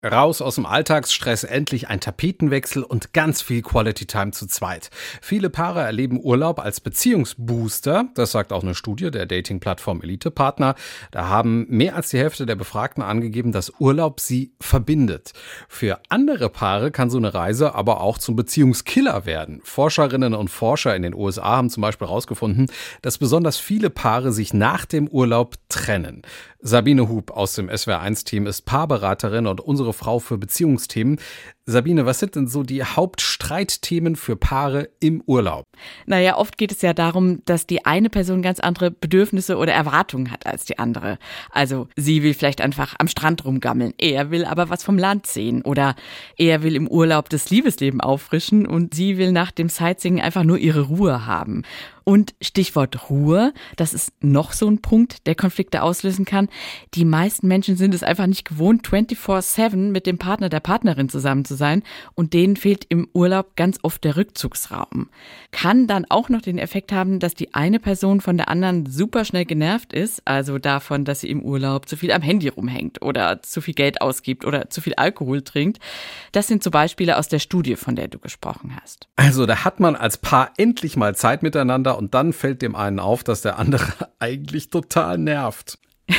Raus aus dem Alltagsstress, endlich ein Tapetenwechsel und ganz viel Quality Time zu zweit. Viele Paare erleben Urlaub als Beziehungsbooster. Das sagt auch eine Studie der Dating-Plattform Elite Partner. Da haben mehr als die Hälfte der Befragten angegeben, dass Urlaub sie verbindet. Für andere Paare kann so eine Reise aber auch zum Beziehungskiller werden. Forscherinnen und Forscher in den USA haben zum Beispiel herausgefunden, dass besonders viele Paare sich nach dem Urlaub trennen. Sabine Hub aus dem SWR1-Team ist Paarberaterin und unsere Frau für Beziehungsthemen. Sabine, was sind denn so die Hauptstreitthemen für Paare im Urlaub? Naja, oft geht es ja darum, dass die eine Person ganz andere Bedürfnisse oder Erwartungen hat als die andere. Also sie will vielleicht einfach am Strand rumgammeln, er will aber was vom Land sehen. Oder er will im Urlaub das Liebesleben auffrischen und sie will nach dem Sightseeing einfach nur ihre Ruhe haben. Und Stichwort Ruhe, das ist noch so ein Punkt, der Konflikte auslösen kann. Die meisten Menschen sind es einfach nicht gewohnt, 24/7 mit dem Partner, der Partnerin zusammen zu sein. Und denen fehlt im Urlaub ganz oft der Rückzugsraum. Kann dann auch noch den Effekt haben, dass die eine Person von der anderen super schnell genervt ist. Also davon, dass sie im Urlaub zu viel am Handy rumhängt oder zu viel Geld ausgibt oder zu viel Alkohol trinkt. Das sind so Beispiele aus der Studie, von der du gesprochen hast. Also da hat man als Paar endlich mal Zeit miteinander und dann fällt dem einen auf, dass der andere eigentlich total nervt.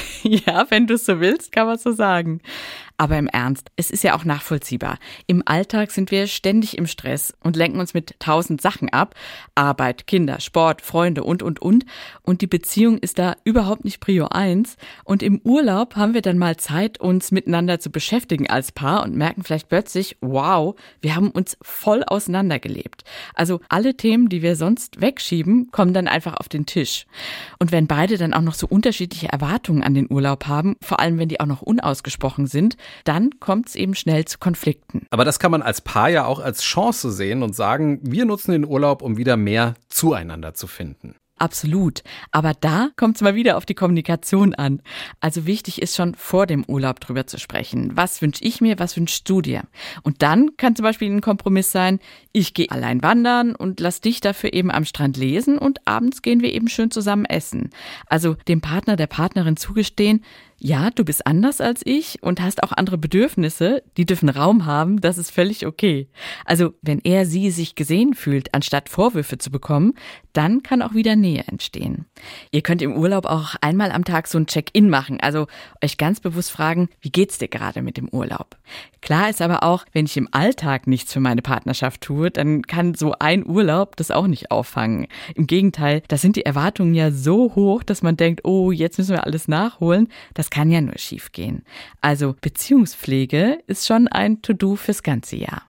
Ja, wenn du es so willst, kann man so sagen. Aber im Ernst, es ist ja auch nachvollziehbar. Im Alltag sind wir ständig im Stress und lenken uns mit 1000 Sachen ab. Arbeit, Kinder, Sport, Freunde und. Und die Beziehung ist da überhaupt nicht Prio 1. Und im Urlaub haben wir dann mal Zeit, uns miteinander zu beschäftigen als Paar und merken vielleicht plötzlich, wow, wir haben uns voll auseinandergelebt. Also alle Themen, die wir sonst wegschieben, kommen dann einfach auf den Tisch. Und wenn beide dann auch noch so unterschiedliche Erwartungen an den Urlaub haben, vor allem wenn die auch noch unausgesprochen sind, dann kommt es eben schnell zu Konflikten. Aber das kann man als Paar ja auch als Chance sehen und sagen, wir nutzen den Urlaub, um wieder mehr zueinander zu finden. Absolut. Aber da kommt es mal wieder auf die Kommunikation an. Also wichtig ist schon vor dem Urlaub drüber zu sprechen. Was wünsche ich mir, was wünschst du dir? Und dann kann zum Beispiel ein Kompromiss sein, ich gehe allein wandern und lass dich dafür eben am Strand lesen und abends gehen wir eben schön zusammen essen. Also dem Partner, der Partnerin zugestehen, ja, du bist anders als ich und hast auch andere Bedürfnisse, die dürfen Raum haben, das ist völlig okay. Also wenn er sie sich gesehen fühlt, anstatt Vorwürfe zu bekommen, dann kann auch wieder Nähe entstehen. Ihr könnt im Urlaub auch einmal am Tag so ein Check-in machen, also euch ganz bewusst fragen, wie geht's dir gerade mit dem Urlaub? Klar ist aber auch, wenn ich im Alltag nichts für meine Partnerschaft tue, dann kann so ein Urlaub das auch nicht auffangen. Im Gegenteil, da sind die Erwartungen ja so hoch, dass man denkt, oh, jetzt müssen wir alles nachholen. Das kann ja nur schief gehen. Also Beziehungspflege ist schon ein To-Do fürs ganze Jahr.